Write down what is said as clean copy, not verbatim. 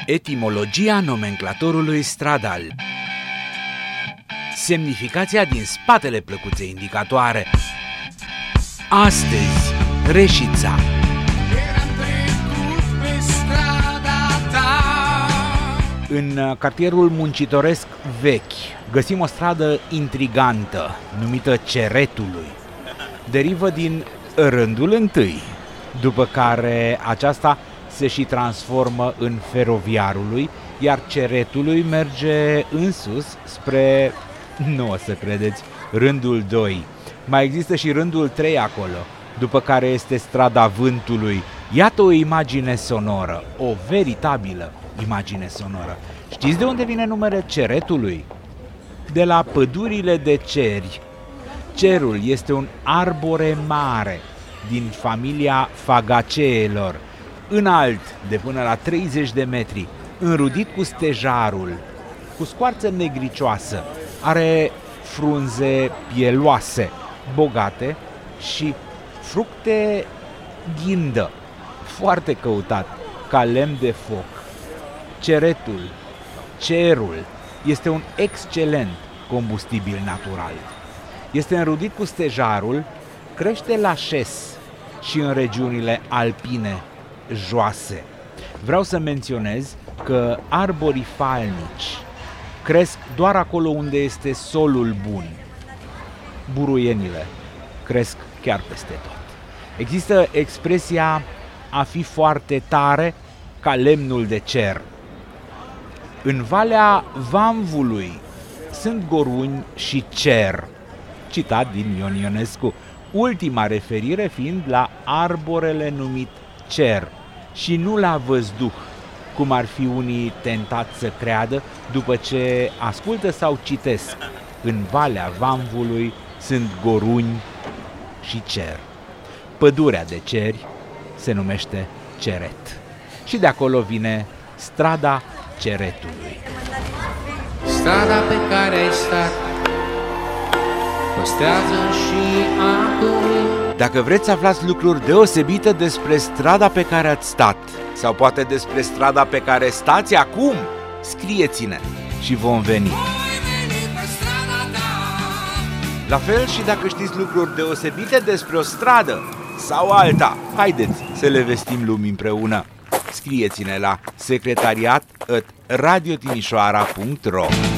Etimologia nomenclatorului stradal. Semnificația din spatele plăcuței indicatoare. Astăzi, Reșița. În cartierul muncitoresc vechi găsim o stradă intrigantă, numită Ceretului. Derivă din rândul întâi, după care aceasta se și transformă în Feroviarului, iar Ceretului merge în sus spre, nu o să credeți, rândul 2. Mai există și rândul 3 acolo, după care este strada Vântului. Iată o imagine sonoră, o veritabilă imagine sonoră. Știți de unde vine numele Ceretului? De la pădurile de ceri. Cerul este un arbore mare din familia fagaceelor, înalt de până la 30 de metri, înrudit cu stejarul, cu scoarță negricioasă, are frunze pieloase, bogate și fructe ghindă, foarte căutat, ca lemn de foc. Ceretul, cerul, este un excelent combustibil natural. Este înrudit cu stejarul, crește la șes și în regiunile alpine joase. Vreau să menționez că arborii falnici cresc doar acolo unde este solul bun. Buruienile cresc chiar peste tot. Există expresia a fi foarte tare ca lemnul de cer. În Valea Vamvului sunt goruni și cer, citat din Ion Ionescu, ultima referire fiind la arborele numit cer și nu la văzduh, cum ar fi unii tentați să creadă după ce ascultă sau citesc. În Valea Vamvului sunt goruni și cer. Pădurea de ceri se numește Ceret. Și de acolo vine strada Ceretului. Strada pe care ai stat păstrează și acum. Dacă vreți să aflați lucruri deosebite despre strada pe care ați stat, sau poate despre strada pe care stați acum, scrieți-ne și vom veni. La fel și dacă știți lucruri deosebite despre o stradă sau alta, haideți să le vestim lumii împreună. Scrieți-ne la secretariat@radiotimișoara.ro.